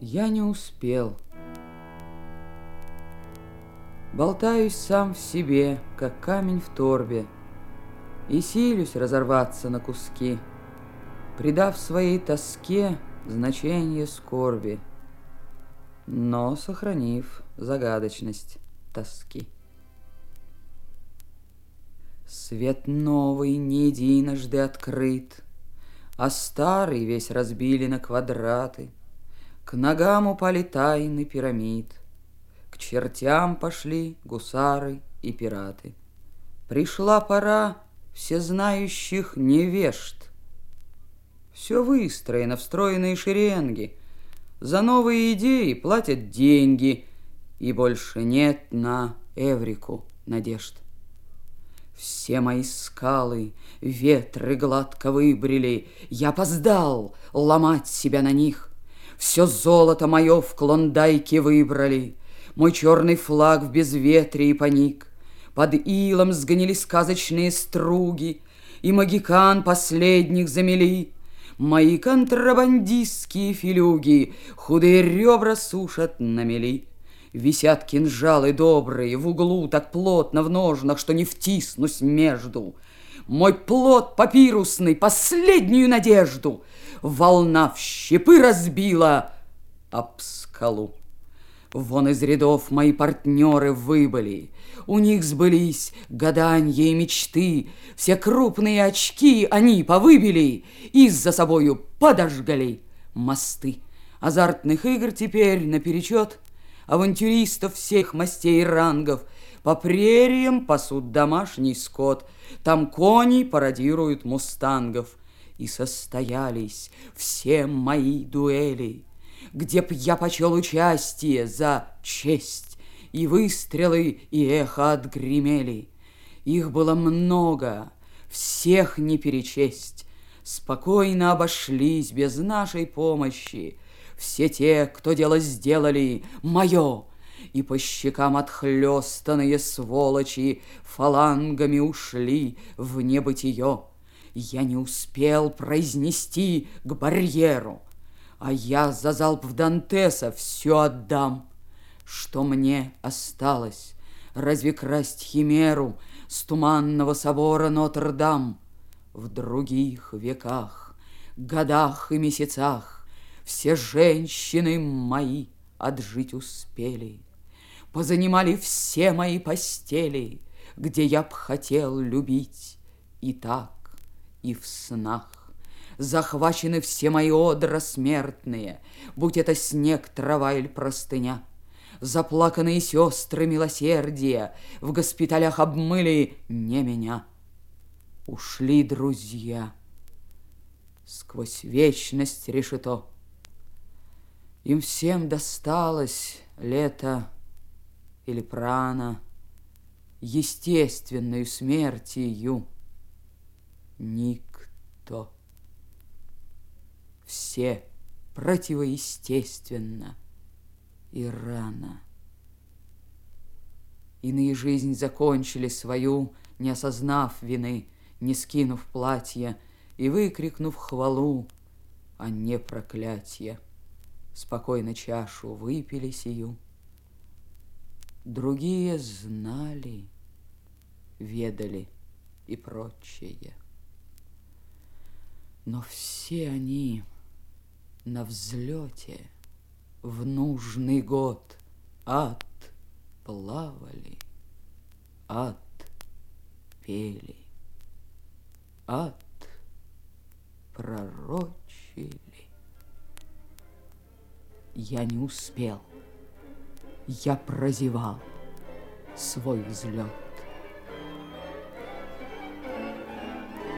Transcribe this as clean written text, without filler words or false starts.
Я не успел. Болтаюсь сам в себе, как камень в торбе, и силюсь разорваться на куски, придав своей тоске значение скорби, но сохранив загадочность тоски. Свет новый не единожды открыт, а старый весь разбили на квадраты. К ногам упали тайны пирамид, к чертям пошли гусары и пираты. Пришла пора всезнающих невежд. Все выстроено в стройные шеренги, за новые идеи платят деньги, и больше нет на Эврику надежд. Все мои скалы ветры гладко выбрили, я опоздал ломать себя на них. Все золото мое в Клондайке выбрали, мой черный флаг в безветрии поник. Под илом сгнили сказочные струги, и магикан последних замели. Мои контрабандистские филюги худые ребра сушат на мели. Висят кинжалы добрые в углу так плотно в ножнах, что не втиснусь между. Мой плод папирусный последнюю надежду волна в щепы разбила об скалу. Вон из рядов мои партнеры выбыли, у них сбылись гаданья и мечты, все крупные очки они повыбили и за собою подожгли мосты. Азартных игр теперь наперечет, авантюристов всех мастей и рангов. По прериям пасут домашний скот, там кони пародируют мустангов. И состоялись все мои дуэли, где б я почел участие за честь, и выстрелы, и эхо отгремели. Их было много, всех не перечесть. Спокойно обошлись без нашей помощи все те, кто дело сделали мое, и по щекам отхлёстанные сволочи фалангами ушли в небытие. Я не успел произнести к барьеру, а я за залп в Дантеса все отдам. Что мне осталось? Разве красть химеру с туманного собора Нотр-Дам? В других веках, годах и месяцах все женщины мои отжить успели, позанимали все мои постели, где я б хотел любить и так, и в снах. Захвачены все мои одра смертные, будь это снег, трава или простыня. Заплаканные сестры милосердия в госпиталях обмыли не меня. Ушли друзья сквозь вечность решето. Им всем досталось лето или прана, естественную смертью никто. Все противоестественно и рано. Иные жизнь закончили свою, не осознав вины, не скинув платья и выкрикнув хвалу, а не проклятье. Спокойно чашу выпили сию. Другие знали, ведали и прочее. Но все они на взлете в нужный год отплавали, отпели, отпророчили. Я не успел, я прозевал свой взлет.